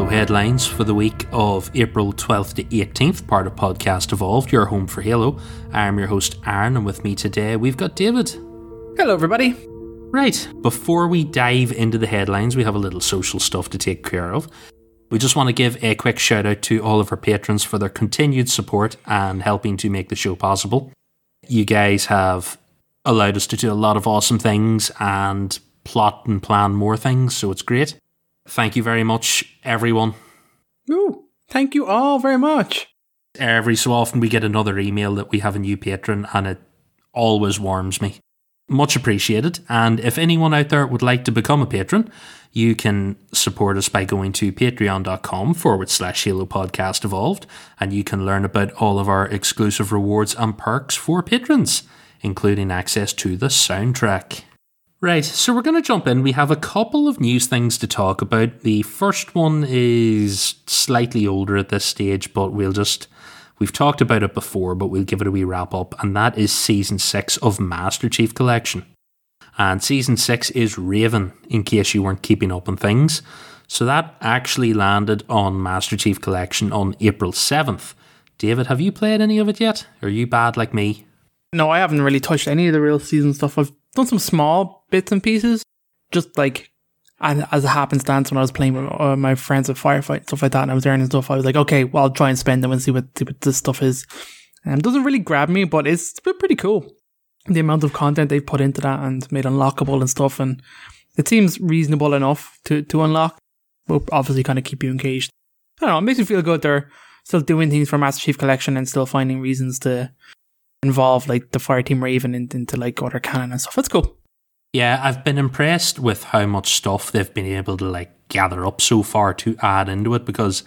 headlines for the week of April 12th to 18th, part of Podcast Evolved, your home for Halo. I'm your host Aaron, and with me today we've got David. Hello everybody. Right, before we dive into the headlines, we have a little social stuff to take care of. We just want to give a quick shout out to all of our patrons for their continued support and helping to make the show possible. You guys have allowed us to do a lot of awesome things and plot and plan more things, so it's great. Thank you very much, everyone. Ooh, thank you all very much. Every so often we get another email that we have a new patron, and it always warms me. Much appreciated. And if anyone out there would like to become a patron, you can support us by going to patreon.com/Halo Podcast Evolved, and you can learn about all of our exclusive rewards and perks for patrons, including access to the soundtrack. Right, so we're going to jump in. We have a couple of news things to talk about. The first one is slightly older at this stage, but we've talked about it before, but we'll give it a wee wrap up, and that is Season 6 of Master Chief Collection. And Season 6 is Raven, in case you weren't keeping up on things. So that actually landed on Master Chief Collection on April 7th. David, have you played any of it yet? Are you bad like me? No, I haven't really touched any of the real season stuff. I've done some small bits and pieces, just like as a happenstance when I was playing with my friends at Firefight and stuff like that, and I was learning stuff. I was like, okay, well, I'll try and spend them and see what this stuff is. It doesn't really grab me, but it's pretty cool. The amount of content they've put into that and made unlockable and stuff, and it seems reasonable enough to unlock, but obviously kind of keep you engaged. I don't know, it makes me feel good they're still doing things for Master Chief Collection and still finding reasons to involve like the Fireteam Raven into like other canon and stuff. That's cool. Yeah, I've been impressed with how much stuff they've been able to like gather up so far to add into it, because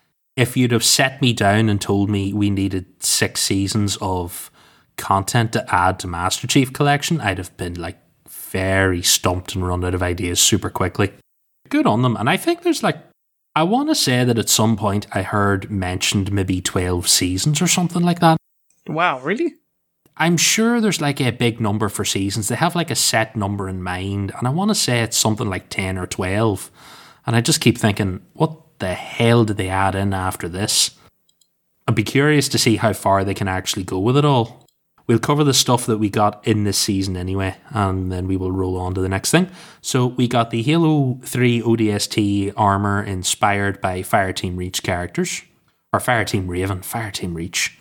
if you'd have set me down and told me we needed 6 seasons of content to add to Master Chief Collection, I'd have been like very stumped and run out of ideas super quickly. Good on them. And I think there's like, I want to say that at some point I heard mentioned maybe 12 seasons or something like that. Wow, really? I'm sure there's like a big number for seasons. They have like a set number in mind, and I want to say it's something like 10 or 12. And I just keep thinking, what the hell did they add in after this? I'd be curious to see how far they can actually go with it all. We'll cover the stuff that we got in this season anyway, and then we will roll on to the next thing. So we got the Halo 3 ODST armor inspired by Fireteam Reach characters. Or Fireteam Raven, Fireteam Reach.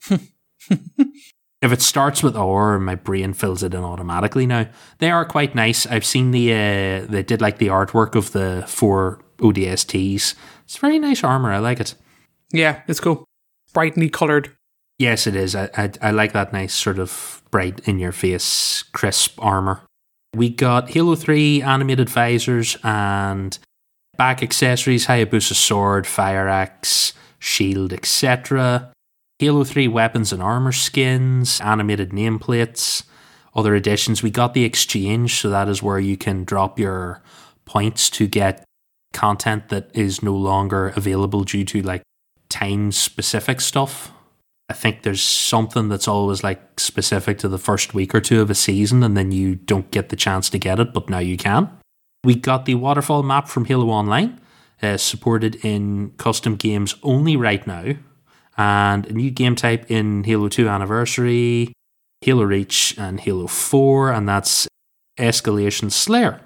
If it starts with R, my brain fills it in automatically now. They are quite nice. I've seen they did like the artwork of the 4 ODSTs. It's very nice armor. I like it. Yeah, it's cool. Brightly coloured. Yes, it is. I like that nice sort of bright in your face, crisp armor. We got Halo 3 animated visors and back accessories, Hayabusa sword, fire axe, shield, etc. Halo 3 weapons and armor skins, animated nameplates, other additions. We got the exchange, so that is where you can drop your points to get content that is no longer available due to like time specific stuff. I think there's something that's always like specific to the first week or two of a season, and then you don't get the chance to get it, but now you can. We got the waterfall map from Halo Online, supported in custom games only right now. And a new game type in Halo 2 Anniversary, Halo Reach, and Halo 4, and that's Escalation Slayer.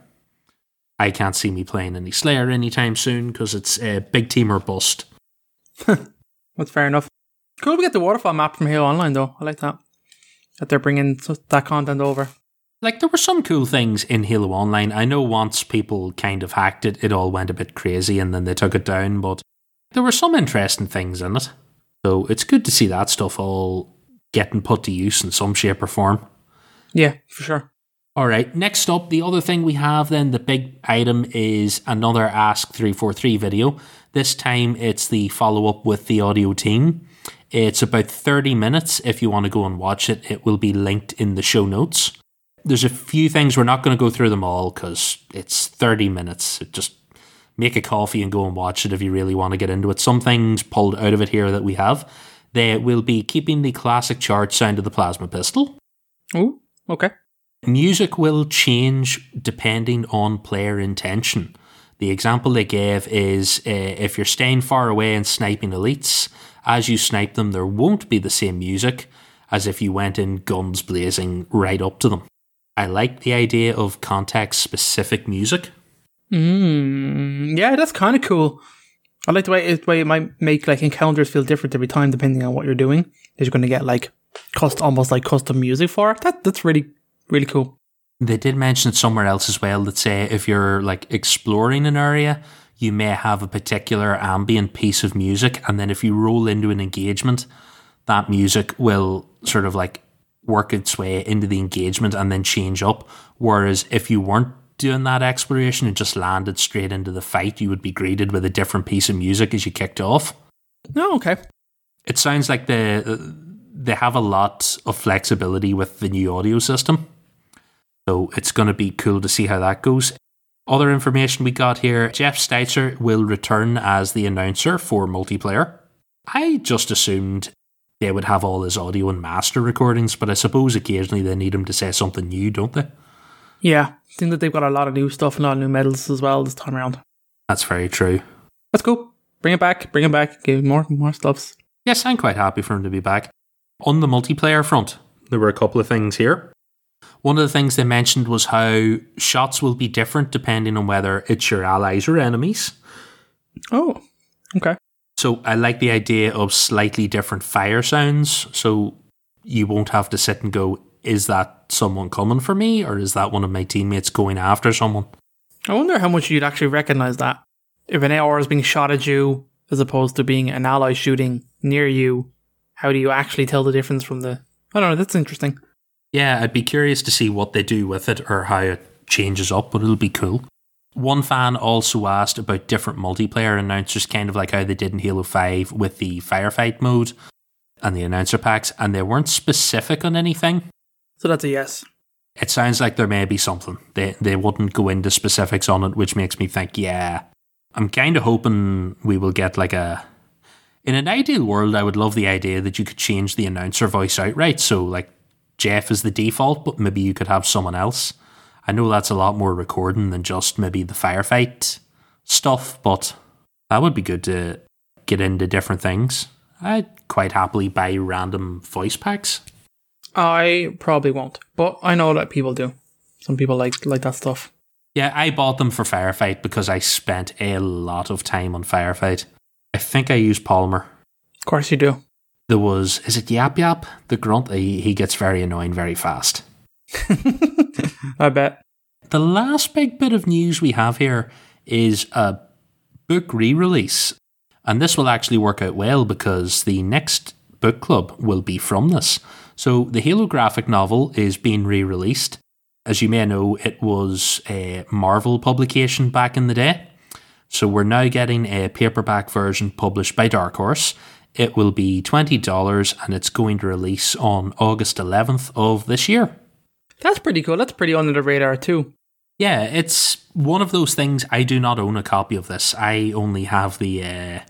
I can't see me playing any Slayer anytime soon because it's a big team or bust. That's fair enough. Cool we get the waterfall map from Halo Online though. I like that they're bringing that content over. Like, there were some cool things in Halo Online. I know once people kind of hacked it, it all went a bit crazy and then they took it down, but there were some interesting things in it. So it's good to see that stuff all getting put to use in some shape or form. Yeah, for sure. Alright, next up, the other thing we have then, the big item, is another Ask 343 video. This time it's the follow-up with the audio team. It's about 30 minutes. If you want to go and watch it, it will be linked in the show notes. There's a few things, we're not going to go through them all because it's 30 minutes. Just make a coffee and go and watch it if you really want to get into it. Some things pulled out of it here that we have. They will be keeping the classic charge sound of the plasma pistol. Oh, okay. Music will change depending on player intention. The example they gave is if you're staying far away and sniping elites, as you snipe them, there won't be the same music as if you went in guns blazing right up to them. I like the idea of context-specific music. Yeah, that's kind of cool. I like the way it might make like encounters feel different every time depending on what you're doing. You're going to get like almost like custom music for it. That's really, really cool. They did mention it somewhere else as well that say if you're like exploring an area, you may have a particular ambient piece of music, and then if you roll into an engagement, that music will sort of like work its way into the engagement and then change up. Whereas if you weren't doing that exploration and just landed straight into the fight, you would be greeted with a different piece of music as you kicked off. Oh, okay. It sounds like they have a lot of flexibility with the new audio system. So it's going to be cool to see how that goes. Other information we got here, Jeff Steitzer will return as the announcer for multiplayer. I just assumed they would have all his audio and master recordings, but I suppose occasionally they need him to say something new, don't they? Yeah, I think that they've got a lot of new stuff and a lot of new medals as well this time around. That's very true. That's cool. Bring it back, give more stuffs. Yes, I'm quite happy for him to be back. On the multiplayer front, there were a couple of things here. One of the things they mentioned was how shots will be different depending on whether it's your allies or enemies. Oh, okay. So I like the idea of slightly different fire sounds, so you won't have to sit and go, is that someone coming for me, or is that one of my teammates going after someone? I wonder how much you'd actually recognise that. If an AR is being shot at you, as opposed to being an ally shooting near you, how do you actually tell the difference from the... I don't know, that's interesting. Yeah, I'd be curious to see what they do with it or how it changes up, but it'll be cool. One fan also asked about different multiplayer announcers, kind of like how they did in Halo 5 with the firefight mode and the announcer packs, and they weren't specific on anything. So that's a yes. It sounds like there may be something. They wouldn't go into specifics on it, which makes me think, yeah. I'm kind of hoping we will get like a... In an ideal world, I would love the idea that you could change the announcer voice outright, so like Jeff is the default, but maybe you could have someone else. I know that's a lot more recording than just maybe the firefight stuff, but that would be good to get into different things. I'd quite happily buy random voice packs. I probably won't, but I know that people do. Some people like that stuff. Yeah, I bought them for firefight because I spent a lot of time on firefight. I think I used Polymer. Of course you do. There was, is it Yap Yap? The grunt, he gets very annoying very fast. I bet. The last big bit of news we have here is a book re-release. And this will actually work out well because the next book club will be from this. So the Halo graphic novel is being re-released. As you may know, it was a Marvel publication back in the day. So we're now getting a paperback version published by Dark Horse. It will be $20 and it's going to release on August 11th of this year. That's pretty cool. That's pretty under the radar too. Yeah, it's one of those things. I do not own a copy of this. I only have the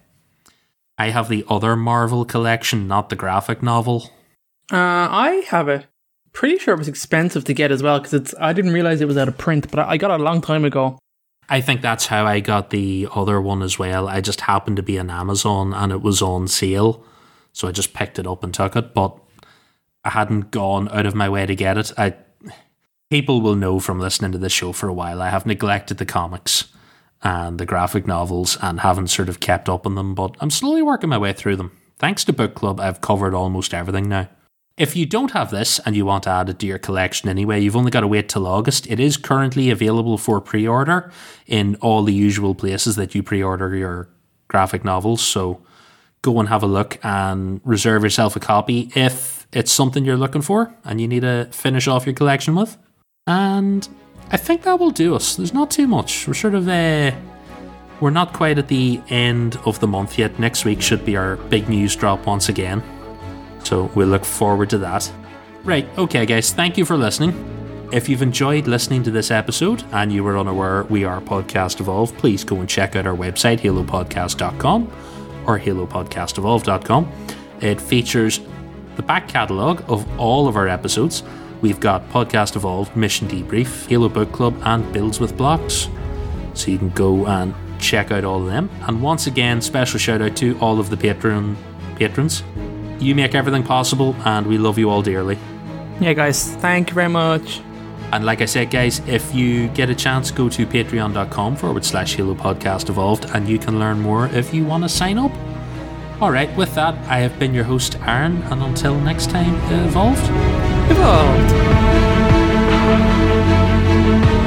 other Marvel collection, not the graphic novel. I have it. Pretty sure it was expensive to get as well because I didn't realize it was out of print, but I got it a long time ago. I think that's how I got the other one as well. I just happened to be on Amazon and it was on sale, so I just picked it up and took it, but I hadn't gone out of my way to get it. People will know from listening to this show for a while, I have neglected the comics and the graphic novels and haven't sort of kept up on them, but I'm slowly working my way through them. Thanks to Book Club, I've covered almost everything now. If you don't have this and you want to add it to your collection anyway, you've only got to wait till August. It is currently available for pre-order in all the usual places that you pre-order your graphic novels, so go and have a look and reserve yourself a copy if it's something you're looking for and you need to finish off your collection with. And I think that will do us. There's not too much. We're sort of we're not quite at the end of the month yet. Next week should be our big news drop once again. So we'll look forward to that. Right, okay guys, thank you for listening. If you've enjoyed listening to this episode and you were unaware we are Podcast Evolve, please go and check out our website, halopodcast.com or halopodcastevolve.com. It features the back catalogue of all of our episodes. We've got Podcast Evolved, Mission Debrief, Halo Book Club and Builds with Blocks. So you can go and check out all of them. And once again, special shout out to all of the patrons. You make everything possible, and we love you all dearly. Yeah, guys, thank you very much. And like I said, guys, if you get a chance, go to patreon.com/Halo Podcast Evolved, and you can learn more if you want to sign up. Alright, with that, I have been your host, Aaron, and until next time, Evolved. Evolved.